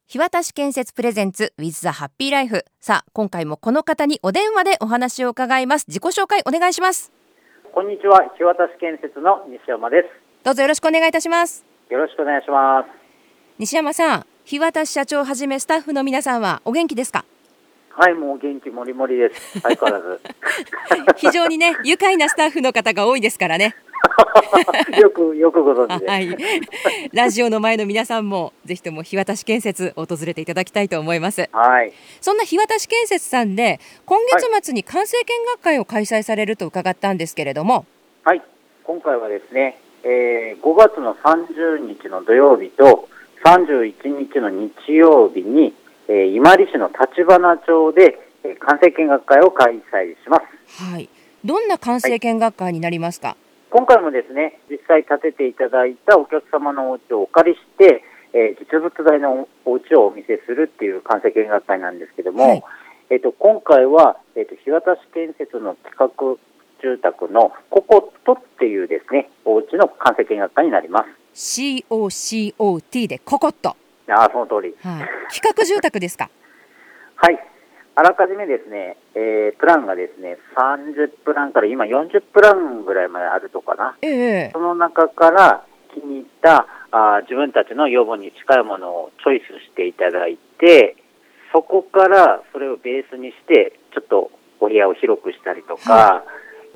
日渡建設プレゼンツ with the happy life。 さあ、今回もこの方にお電話でお話を伺います。自己紹介お願いします。 こんにちは、日渡建設の西山です。 どうぞよろしくお願いいたします。 よろしくお願いします。 西山さん、日渡社長をはじめスタッフの皆さんはお元気ですか？ はい、もう元気もりもりです。相変わらず非常にね、愉快なスタッフの方が多いですからねよくご存知で、 はい、ラジオの前の皆さんもぜひとも日渡建設訪れていただきたいと思います。 はい、 そんな日渡建設さんで今月末に完成見学会を開催されると伺ったんですけれども、 はい、今回はですね、5月の30日の土曜日と31日の日曜日に、伊万里市の立花町で、完成見学会を開催します。 はい、どんな完成見学会になりますか？ 今回もですね、実際建てていただいたお客様のお家をお借りして、実物大のお家をお見せするっていう完成見学会なんですけども、はい、今回は、日渡建設の企画住宅のココットっていうですね、お家の完成見学会になります。 COCOT でココット。 あ、その通り。 はい、企画住宅ですか？ はい。あらかじめですね、プランがですね、30プランから今40プランぐらいまであるとかな。その中から気に入った自分たちの要望に近いものをチョイスしていただいて、そこからそれをベースにして、ちょっとお部屋を広くしたりとか、はい、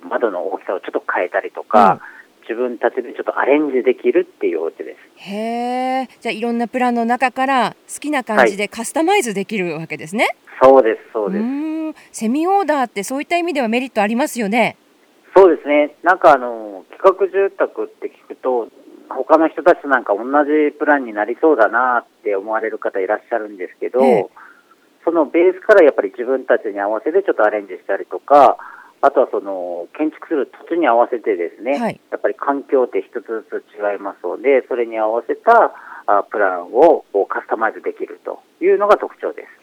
窓の大きさをちょっと変えたりとか、自分たちでちょっとアレンジできるっていうお家です。 へー、じゃあいろんなプランの中から好きな感じでカスタマイズできるわけですね。 そうです、そうです。 セミオーダーってそういった意味ではメリットありますよね。 そうですね。なんか企画住宅って聞くと、他の人たちとなんか同じプランになりそうだなって思われる方いらっしゃるんですけど、そのベースからやっぱり自分たちに合わせてちょっとアレンジしたりとか、あとはその建築する土地に合わせてですね、はい、やっぱり環境って一つずつ違いますので、それに合わせたプランをカスタマイズできるというのが特徴です。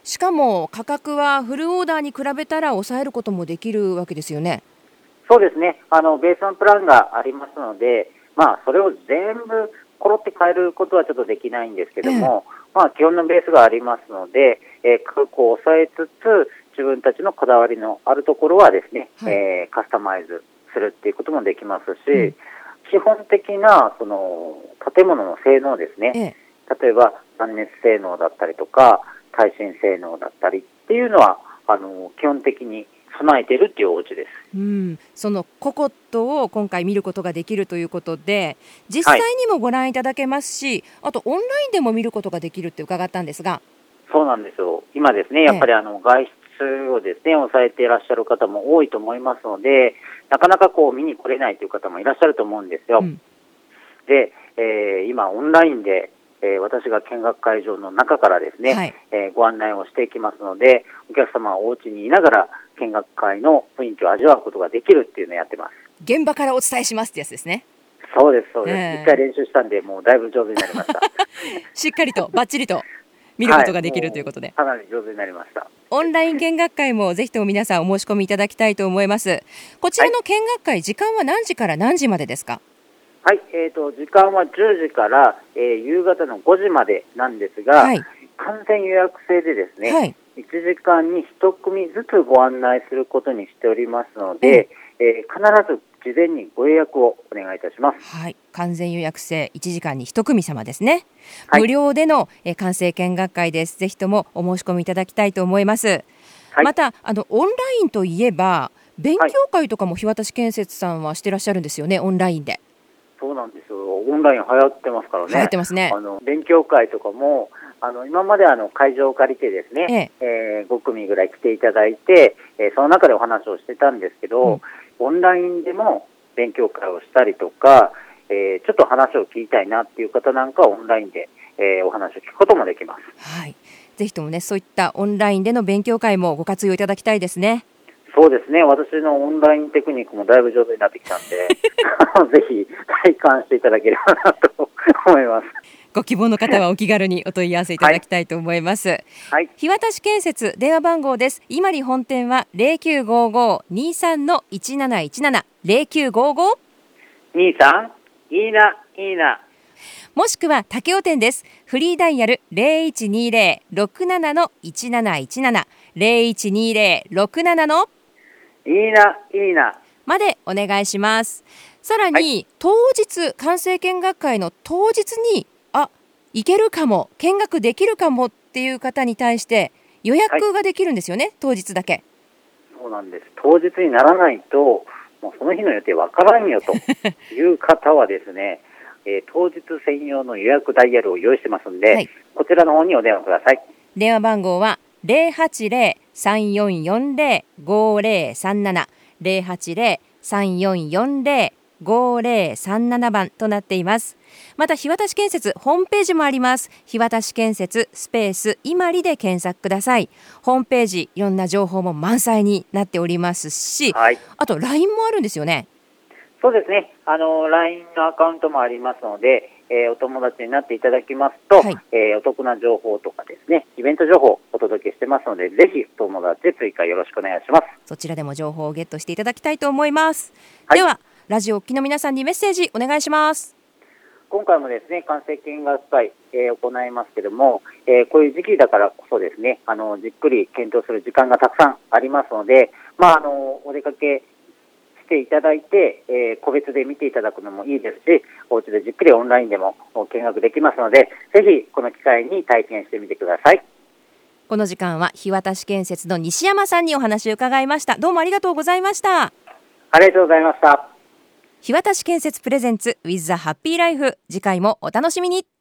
しかも価格はフルオーダーに比べたら抑えることもできるわけですよね。 そうですね。ベースのプランがありますので、それを全部コロって変えることはちょっとできないんですけども、基本のベースがありますので、価格を抑えつつ自分たちのこだわりのあるところはですね、カスタマイズするっていうこともできますし、基本的なその建物の性能ですね、例えば断熱性能だったりとか耐震性能だったりっていうのは基本的に備えているっていうお家です。 そのココットを今回見ることができるということで、実際にもご覧いただけますし、あとオンラインでも見ることができるって伺ったんですが。 そうなんですよ。今ですね、やっぱり外出をですね抑えていらっしゃる方も多いと思いますので、なかなか見に来れないという方もいらっしゃると思うんですよ。で、今オンラインで、私が見学会場の中からですね、ご案内をしていきますので、お客様はお家にいながら見学会の雰囲気を味わうことができるっていうのをやってます。 現場からお伝えしますってやつですね。 そうです、そうです。一回練習したんで、もうだいぶ上手になりましたしっかりとバッチリと見ることができるということで、 かなり上手になりました。 オンライン見学会もぜひとも皆さんお申し込みいただきたいと思います。こちらの見学会、時間は何時から何時までですか？ はい、時間は10時から、夕方の5時までなんですが、完全予約制でですね、1時間に1組ずつご案内することにしておりますので、必ず事前にご予約をお願いいたします。 はい、完全予約制、1時間に1組様ですね。無料での完成見学会です。ぜひともお申し込みいただきたいと思います。またオンラインといえば勉強会とかも日渡建設さんはしてらっしゃるんですよね、オンラインで。 そうなんですよ。オンライン流行ってますからね。 流行ってますね。 勉強会とかも今まで会場を借りてですね、5組ぐらい来ていただいて、その中でお話をしてたんですけど、オンラインでも勉強会をしたりとか、ちょっと話を聞きたいなっていう方なんかはオンラインで、お話を聞くこともできます。 はい、ぜひともね、そういったオンラインでの勉強会もご活用いただきたいですね。 そうですね。私のオンラインテクニックもだいぶ上手になってきたんでぜひ体感していただければなと思います。 ご希望の方はお気軽にお問い合わせいただきたいと思います。日渡建設電話番号です。伊万里本店は 0955-23-1717 0955-23-いいな。 もしくは武雄店です。フリーダイヤル 0120-67-1717 0120-67のいいな、いいな。 までお願いします。さらに、当日、関西見学会の当日に、行けるかも、見学できるかもっていう方に対して予約ができるんですよね、当日だけ。 そうなんです。当日にならないと、もうその日の予定わからんよという方はですね、当日専用の予約ダイヤルを用意してますんで、こちらの方にお電話ください。 電話番号は 080-3440-5037 080-3440-5037番となっています。また、日渡建設ホームページもあります。日渡建設スペースいまりで検索ください。ホームページ、いろんな情報も満載になっておりますし、あと LINE もあるんですよね。 そうですね。LINE のアカウントもありますので、お友達になっていただきますと、お得な情報とかですね、イベント情報をお届けしてますので、ぜひお友達で追加よろしくお願いします。 そちらでも情報をゲットしていただきたいと思います。では、ラジオをお聞きの皆さんにメッセージお願いします。 今回もですね、関西見学会、行いますけども、こういう時期だからこそですね、じっくり検討する時間がたくさんありますので、お出かけしていただいて、個別で見ていただくのもいいですし、お家でじっくりオンラインでも見学できますので、ぜひこの機会に体験してみてください。 この時間は日渡建設の西山さんにお話を伺いました。どうもありがとうございました。 ありがとうございました。 日渡建設プレゼンツ with the happy life、次回もお楽しみに。